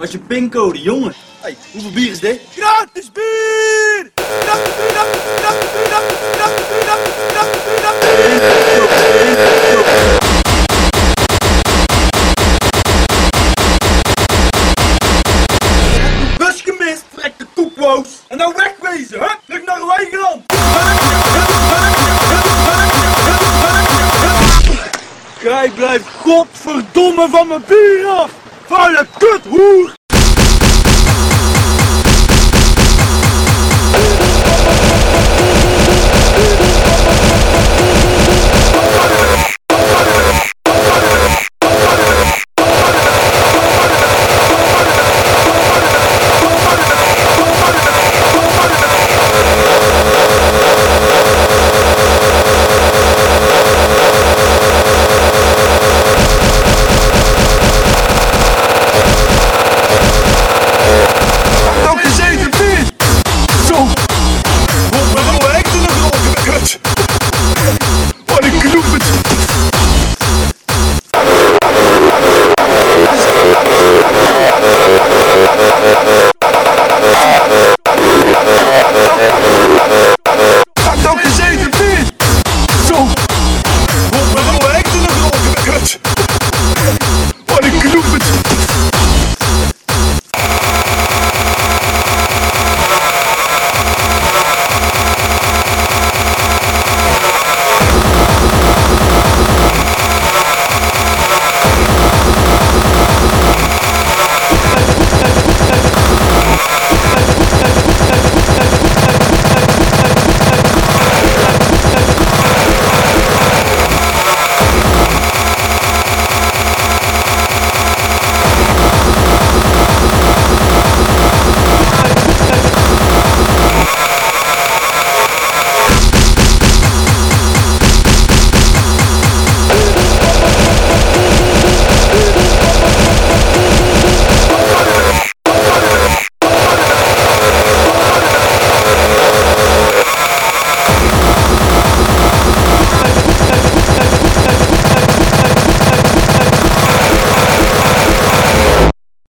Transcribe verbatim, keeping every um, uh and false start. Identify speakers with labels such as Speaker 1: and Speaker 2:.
Speaker 1: Wat is je pincode, jongen?
Speaker 2: Hey, hoeveel bier is dit?
Speaker 3: Gratis bier! Gratis bier, gratis bier, gratis bier, gratis bier, gratis bier, gratis bier, gratis bier. De bus gemist, vrek de koekwoos. En nou wegwezen, hè? Terug naar uw eigen land. Gij blijft godverdomme van mijn bier af! Vuile kuthoer!